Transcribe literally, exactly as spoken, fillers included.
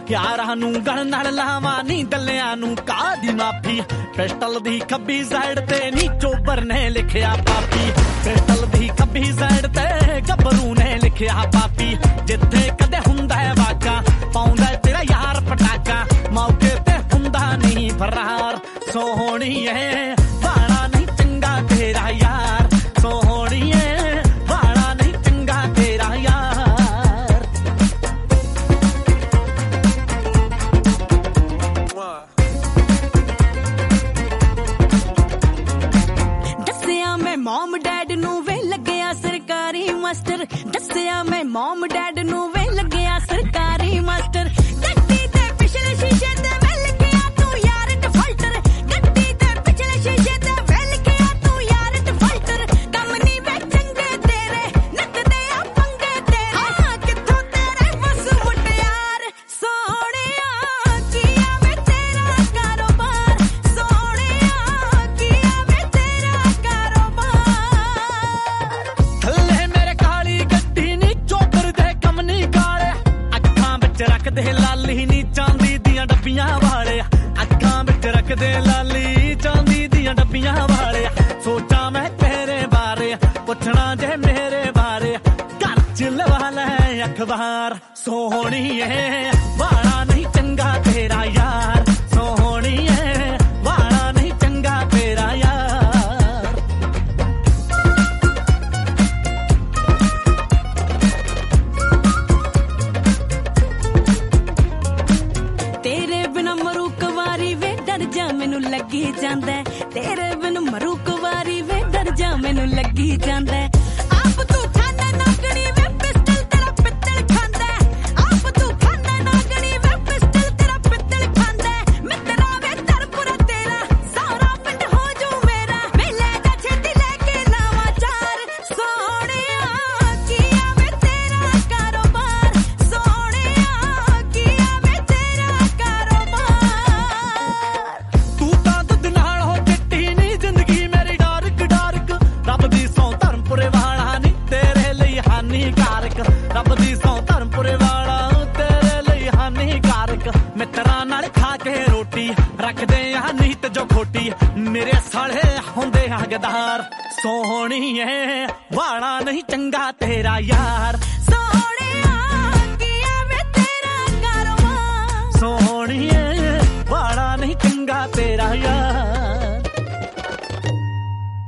ਯਾਰਾਂ ਨੂੰ ਗਲ ਨਾਲ ਲਾਵਾਂ ਨੀ ਦੱਲਿਆਂ ਨੂੰ ਕਾਹਦੀ ਮਾਫੀ ਪਿਸਟਲ ਦੀ ਖੱਬੀ ਸਾਈਡ ਤੇ ਨੀ ਚੋਬਰ ਨੇ ਲਿਖਿਆ ਪਾਪੀ ਪਿਸਟਲ ਦੀ ਖੱਬੀ ਸਾਈਡ ਤੇ ਗੱਭਰੂ ਨੇ ਲਿਖਿਆ ਪਾਪੀ ਜਿੱਥੇ ਕਦੇ ਹੁੰਦਾ ਹੈ ਵਾਕਾ ਪਾਉਂਦਾ ਤੇਰਾ ਯਾਰ ਪਟਾਕਾ ਮੌਕੇ ਤੇ ਹੁੰਦਾ ਨਹੀਂ ਫਰਾਰ ਸੋਹਣੀਏ ਬਾਣਾ ਨਹੀਂ ਚੰਗਾ ਤੇਰਾ ਯਾਰ ਸੋਹਣੀਏ ਬਾਣਾ ਨਹੀਂ ਚੰਗਾ ਤੇਰਾ ਯਾਰ ਦੱਸਿਆ ਮੈਂ ਮਮ ਡੈਡ ਨੂੰ ਵੇ ਲੱਗਿਆ ਸਰਕਾਰੀ ਮਾਸਟਰ ਦੱਸਿਆ ਮੈਂ ਮਮ ਡੈਡ ਨੂੰ ਵੇ ਲੱਗਿਆ ਸਰਕਾਰੀ ਮਾਸਟਰ ਗੱਡੀ ਤੇ ਪਿਛਲੇ ਸ਼ੀਸ਼ੇ ਤੇ ਵੇ ਲਿਖਿਆ ਤੂੰ ਯਾਰ ਡਿਫਾਲਟਰ ਗੱਡੀ ਤੇ ਪਿਛਲੇ ਸ਼ੀਸ਼ੇ ਤੇ ਵੇ ਲਿਖਿਆ ਤੂੰ ਯਾਰ ਡਿਫਾਲਟਰ ਕੰਮ ਨਹੀਂ ਵੇ ਚੰਗੇ ਤੇਰੇ ਨੱਕਦੇ ਆ ਪੰਗੇ ਤੇਰੇ ਹਾਂ ਕਿੱਥੋਂ ਤੇਰੇ ਬਸ ਮੁਟਿਆਰ ਸੋਹਣਿਆ ਕੀਆ ਵੇ ਤੇਰਾ ਕਾਰੋਬਾਰ ਸੋਹਣਿਆ ਕੀਆ ਵੇ ਤੇਰਾ ਕਾਰੋਬਾਰ ਥੱਲੇ ਮੇਰੇ ਕਾਲੀ ਗੱਡੀ ਨੀ ਚੋਬਰ ਦੇ ਕੰਮ ਨੀ ਕਾਲੇ ਅੱਖਾਂ ਵਿੱਚ ਰੱਖਦੇ ਲਾਲੀ ਨੀ ਚਾਂਦੀ ਦੀਆਂ ਡੱਬੀਆਂ ਵਾਲੇ ਅੱਖਾਂ ਵਿੱਚ ਰੱਖਦੇ ਲਾਲੀ ਚਾਂਦੀ ਦੀਆਂ ਡੱਬੀਆਂ ਵਾਲੇ ਸੋਚਾਂ ਮੈਂ ਤੇਰੇ ਬਾਰੇ ਪੁੱਛਣਾ ਜੇ ਮੇਰੇ ਬਾਰੇ ਘਰ ਚ ਲਵਾ ਲੈ ਅਖਬਾਰ ਸੋਹਣੀਏ ਵਾਲਾ ਨਹੀਂ ਚੰਗਾ ਤੇਰਾ ਯਾਰ ਸੋਹਣੀਏ ਵਾਲਾ ਨਹੀਂ ਚੰਗਾ ਤੇਰਾ ਯਾਰ ਤੇਰੇ ਬਿਨ ਮਰੂ ਕੁਵਾਰੀ ਵੇ ਡਰ ਜਾ ਮੈਨੂੰ ਲੱਗੀ ਜਾਂਦਾ ਤੇਰੇ ਬਿਨ ਮਰੂ ਕੁਵਾਰੀ ਵੇ ਡਰ ਜਾ ਮੈਨੂੰ ਲੱਗੀ ਜਾਂਦਾ ਆਪ ਤੂੰ ਖਾਨਾ ਨਾਗਣੀ ਵੇ ਪਿਸਟਲ ਤੇਰਾ ਪਿੱਤਲ ਖਾਂਦਾ ਆਪ ਤੂੰ ਖਾਨਾ ਨਾਗਣੀ ਵੇ ਪਿਸਟਲ ਤੇਰਾ ਪਿੱਤਲ ਖਾਂਦਾ ਮਿੱਤਰਾ ਵੇ ਧਰਪੁਰਾ ਤੇਰਾ ਸਾਰਾ ਪਿੰਡ ਹੋ ਜੂ ਮੇਰਾ ਵੇ ਲੈ ਜਾ ਛੇਤੀ ਲੈ ਕੇ ਲਾਵਾਂ ਚਾਰ ਸੋਹਣਿਆ ਕੀਆ ਵੇ ਤੇਰਾ ਕਾਰੋਬਾਰ ਸੋਹਣਿਆ ਕੀਆ ਵੇ ਤੇਰਾ ਕਾਰੋਬਾਰ ਤੂੰ ਤਾਂ ਦੁੱਧ ਨਾਲ ਹੋ ਚਿੱਟੀ ਨੀ ਜ਼ਿੰਦਗੀ ਮੇਰੀ ਡਾਰਕ ਡਾਰਕ ਰੱਬ ਦੀ ਸੌ ਧਰਮਪੁਰੇ ਵਾਲਾ ਨੀ ਤੇਰੇ ਲਈ ਹਾਨੀਕਾਰਕ ਰੱਬ ਦੀ ਸੌ ਧਰਮਪੁਰੇ ਵਾਲਾ ਤੇਰੇ ਲਈ ਹਾਨੀਕਾਰਕ ਮਿੱਤਰਾਂ ਨਾਲ ਖਾ ਕੇ ਰੋਟੀ ਰੱਖਦੇ ਆ ਨੀਤ ਜੋ ਖੋਟੀ ਮੇਰੇ ਸਾਲੇ ਹੁੰਦੇ ਆ ਗਦਾਰ ਸੋਹਣੀਏ ਵਾਲਾ ਨਹੀਂ ਚੰਗਾ ਤੇਰਾ ਯਾਰ ਸੋਹਣਿਆ ਕੀਆ ਵੇ ਤੇਰਾ ਕਾਰੋਬਾਰ ਸੋਹਣੀਏ